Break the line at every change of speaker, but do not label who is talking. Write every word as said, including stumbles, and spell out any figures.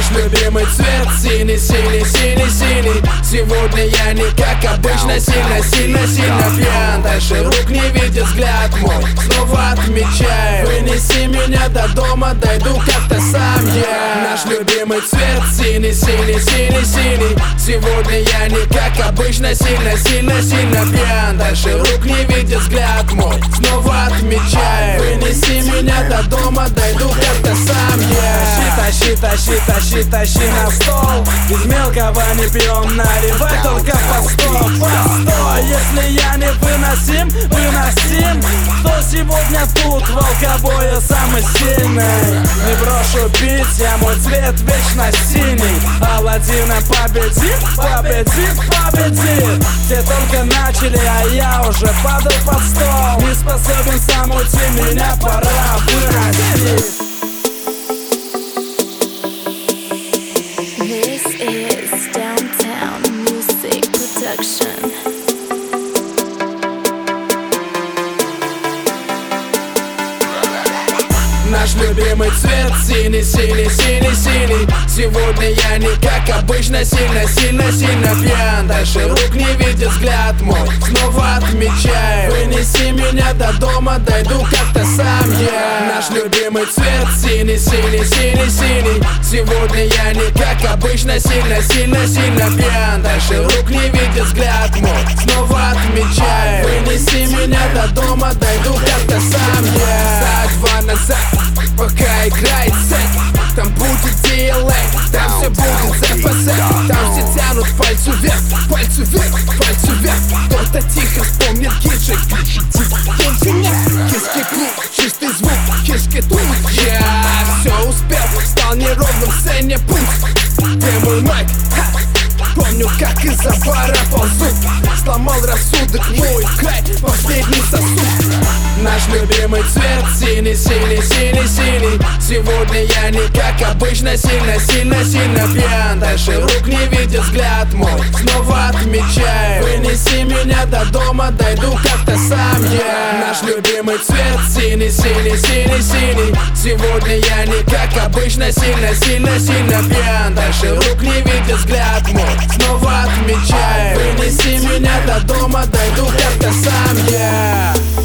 Наш любимый цвет синий, синий, синий, синий. Сегодня я не как обычно, сильно, сильно, сильно пьян. Дальше рук не видит взгляд мой, снова отмечаю. Вынеси меня до дома, дойду как-то сам я. Наш любимый цвет синий, синий, синий, синий. Сегодня я не как обычно, сильно, сильно, сильно пьян. Дальше рук не видит взгляд мой, снова отмечаю. Вынеси меня до дома, дойду как-то сам я.
Тащи, тащи, тащи, тащи на стол. Из мелкого не пьем, наливай только по сто, по сто. Если я не выносим, выносим, кто сегодня тут в алкоголе самый сильный? Не брошу пить, я мой цвет вечно синий. Аладдина победит, победит, победит. Все только начали, а я уже падал под стол. Не способен сам уйти, меня пора выносить.
This is Downtown Music Production.
Наш любимый цвет синий, синий, синий, синий. Сегодня я не как обычно, сильно, сильно, сильно пьян. Дальше рук не видит взгляд мой, снова отмечаю. Вынеси меня до дома, дойду как-то сам я. Наш любимый цвет синий, синий, синий, синий. Сегодня я не как обычно, сильно, сильно, сильно пьян. Дальше рук не видит взгляд мой, снова отмечаю. Вынеси меня до дома, дойду как-то сам я. За два назад, пока играет сет, там будет ди эл эй, там все будет зэ эф зэ. Там все тянут пальцу вверх, пальцу вверх, пальцу вверх. Кто-то тихо вспомнит киджи, киджи нет, киски клуб, чистый звук, кишки тут. Я все успел, стал неровным в сцене пульс. Где мой майк? Ха! Помню, как из-за бара ползут. Сломал рассудок мой край, последний сосуд. Наш любимый цвет синий, синий, синий, синий. Сегодня я не как обычно, сильно, сильно, сильно пьян. Дальше рук не видит взгляд мой, снова отмечаю. Вынеси меня до дома, дойду как-то сам я. Наш любимый цвет синий, синий, синий, синий. Сегодня я не как обычно, сильно, сильно, сильно пьян. Дальше рук не видит взгляд мой, снова отмечаю. Вынеси меня до дома, дойду как-то сам я.